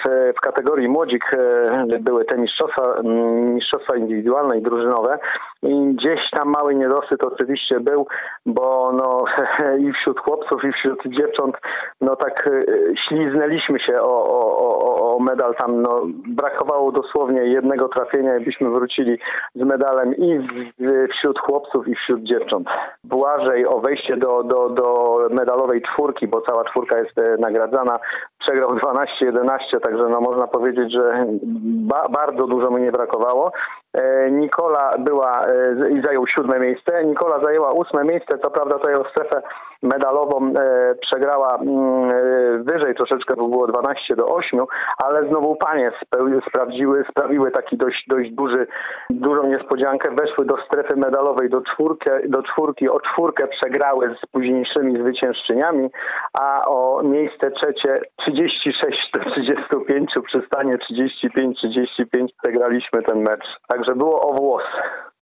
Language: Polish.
w kategorii młodzik były te mistrzostwa indywidualne i drużynowe. I gdzieś tam mały niedosyt oczywiście był, bo i wśród chłopców, i wśród dziewcząt tak śliznęliśmy się o medal tam. Brakowało dosłownie jednego trafienia i byśmy wrócili z medalem i wśród chłopców, i wśród dziewcząt. Błażej o wejście do medalowej czwórki, bo cała czwórka jest nagradzana, przegrał 12-11, także można powiedzieć, że bardzo dużo mu nie brakowało. Nikola i zajął 7. miejsce. Nikola zajęła 8. miejsce. Co prawda to jego strefę medalową przegrała wyżej troszeczkę, bo było 12-8, ale znowu panie sprawiły taki dość dużą niespodziankę. Weszły do strefy medalowej do czwórki. O czwórkę przegrały z późniejszymi zwyciężczyniami, a o miejsce trzecie 36-35 przy stanie 35-35 przegraliśmy ten mecz. Także było o włos.